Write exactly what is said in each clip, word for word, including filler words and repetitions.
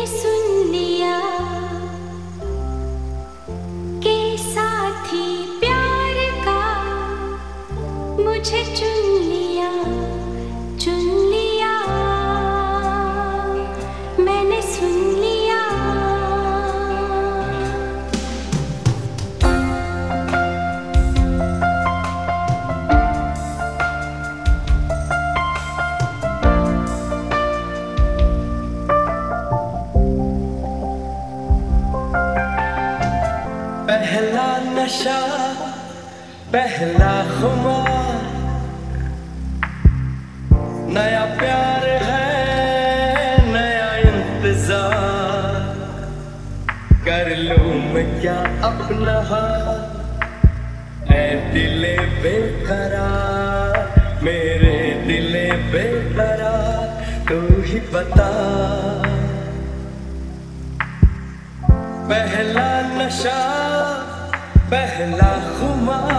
मैंने सुन लिया के साथी प्यार का मुझे चुन लिया, चुन लिया, मैंने सुन लिया। पहला नशा, पहला खुमार, नया प्यार है, नया इंतजार। कर लूं मैं क्या अपना हाल, ऐ दिले बेकरार, मेरे दिले बेकरार, तू ही बता। पहला नशा, पहला खुमार,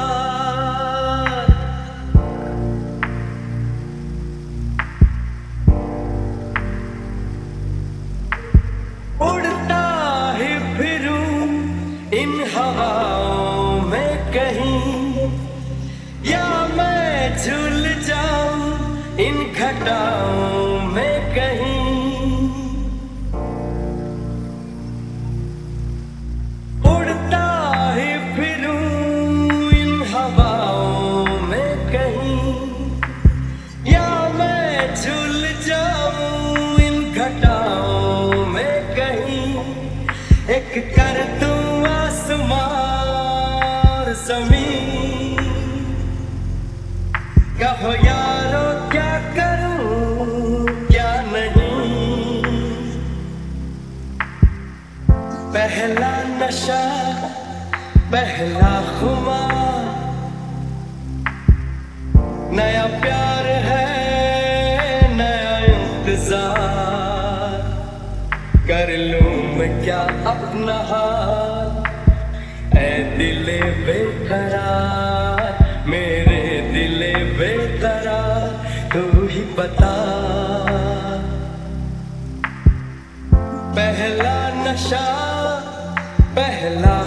उड़ता ही फिरूं इन हवाओं में कहीं, या मैं झूल जाऊं इन घटाओं में कहीं। एक कर दूं आसमान ज़मीन, कहो यारो क्या करूं क्या नहीं। पहला नशा, पहला खुमार, नया प्यार है, नया इंतजार। कर लूं मैं क्या अपना हाल, ऐ दिले बेकरार, मेरे दिले बेकरार, तू ही बता। पहला नशा, पहला